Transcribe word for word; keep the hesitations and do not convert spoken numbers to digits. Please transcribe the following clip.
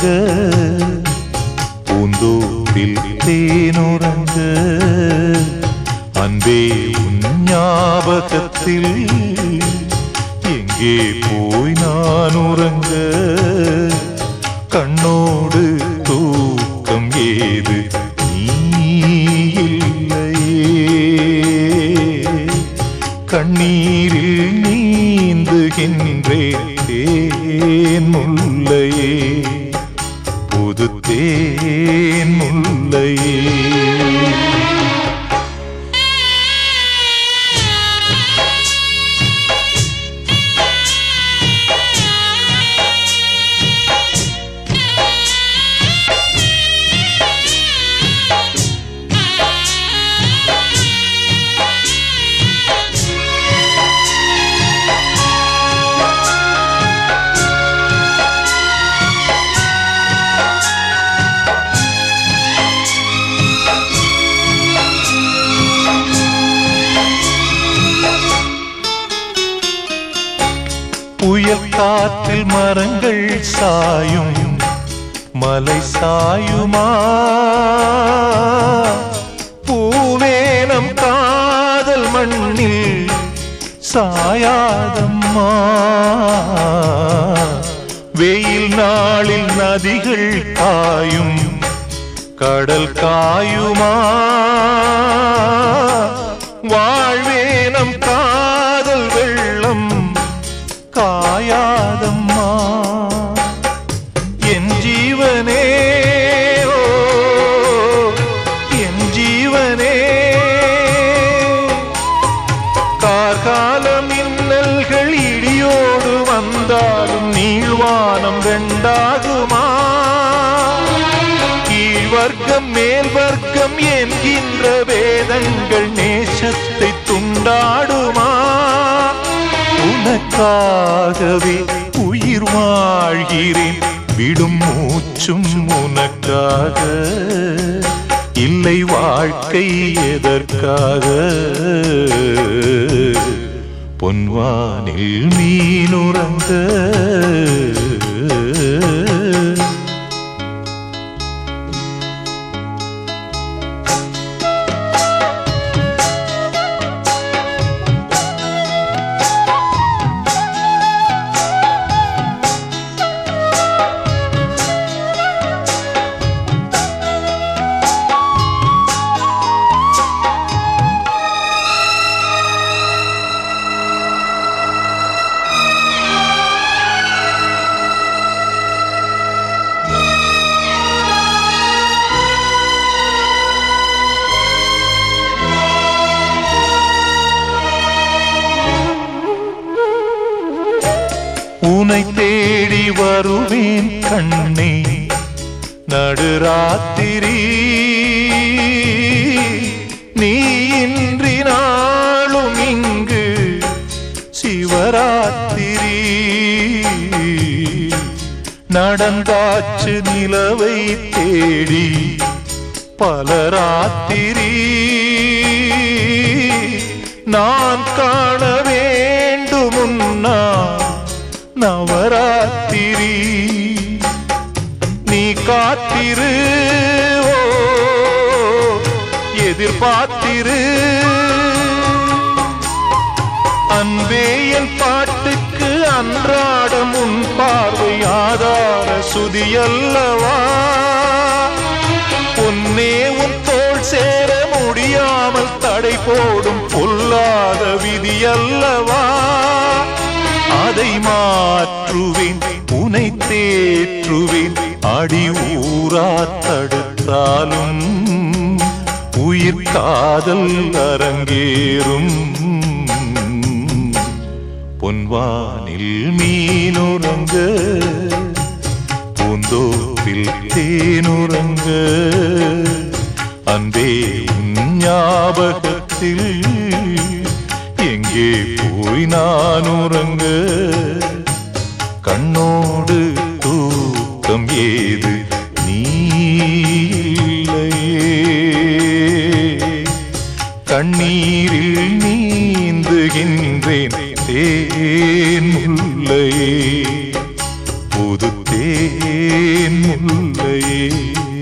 பூந்தோப்பில் தேனுறங்க அன்பே உன் ஞாபகத்தில் எங்கே போய் நான் உறங்க கண்ணோடு தூக்கம் ஏது நீ இல்லையே கண்ணீரில் நீந்துகின்றேன் தேன் முல்லையே புது தேன் முல்லையே புயல் காற்றில் மரங்கள் சாயும் மலை சாயுமா பூவேனம் காதல் மண்ணில் சாயாதம்மா வெயில் நாளில் நதிகள் காயும் கடல் காயுமா வாழ்வேனம் காதல் வெள்ளம் காயாதம்மா என் ஜீவனே ஓ என் ஜீவனே கார்கால மின்னல்கள் இடியோடு வந்தாலும் நீள்வானம் ரெண்டாகுமா கீழ்வர்க்கம் மேல் வர்க்கம் என்கின்ற வேதங்கள் நேசத்தை துண்டாடுமா உனக்காகவே உயிர் வாழ்கிறேன் விடும் மூச்சும் உனக்காக இல்லை வாழ்க்கை எதற்காக பொன்வானில் மீனுறங்க உனை தேடி வருவேன் கண்ணே நடுராத்திரி நீ இன்றி நாளும் இங்கு சிவராத்திரி நடந்தாச்சு நிலவை தேடி பலராத்திரி நான் காண வேண்டுமுன்னா நவராத்திரி நீ காத்திரு ஓ எதிர்பார்த்திரு அன்பே என் பாட்டுக்கு அன்றாடம் உன் பார்வை ஆதார சுதியல்லவா பொன்னே உன் தோள் சேர முடியாமல் தடை போடும் பொல்லாத விதியல்லவா அதை மாற்றுவேன் உனை தேற்றுவேன் அடி ஊரா தடுத்தாலும் உயிர் காதல் அரங்கேறும் பொன்வானில் மீனுறங்க பூந்தோப்பில் தேனுறங்க அன்பே உன் ஞாபகத்தில் எங்கே போய் நான் உறங்க கண்ணோடு தூக்கம் ஏது நீ இல்லையே கண்ணீரில் நீந்துகின்றேன் தேன் முல்லையே புது தேன் முல்லையே